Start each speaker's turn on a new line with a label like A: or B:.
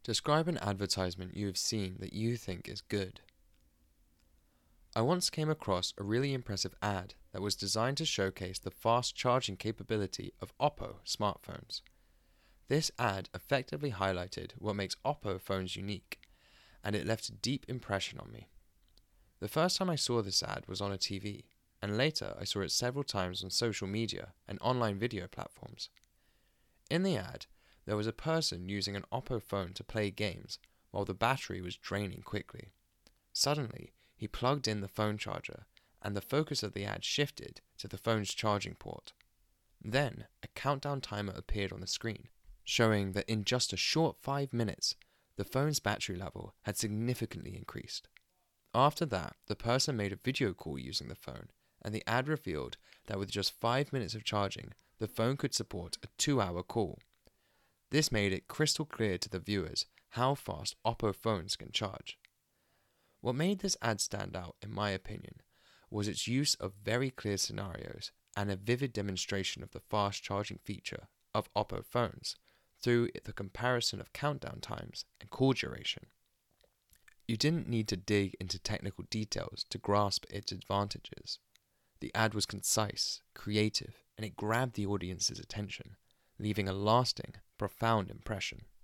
A: Describe an advertisement you have seen that you think is good. I once came across a really impressive ad that was designed to showcase the fast charging capability of Oppo smartphones. This ad effectively highlighted what makes Oppo phones unique, and it left a deep impression on me. The first time I saw this ad was on a TV, and later I saw it several times on social media and online video platforms. In the ad, there was a person using an Oppo phone to play games while the battery was draining quickly. Suddenly, he plugged in the phone charger, and the focus of the ad shifted to the phone's charging port. Then, a countdown timer appeared on the screen, showing that in just a short 5 minutes, the phone's battery level had significantly increased. After that, the person made a video call using the phone, and the ad revealed that with just 5 minutes of charging, the phone could support a 2-hour call. This made it crystal clear to the viewers how fast Oppo phones can charge. What made this ad stand out, in my opinion, was its use of very clear scenarios and a vivid demonstration of the fast charging feature of Oppo phones through the comparison of countdown times and call duration. You didn't need to dig into technical details to grasp its advantages. The ad was concise, creative, and it grabbed the audience's attention, leaving a lasting, profound impression.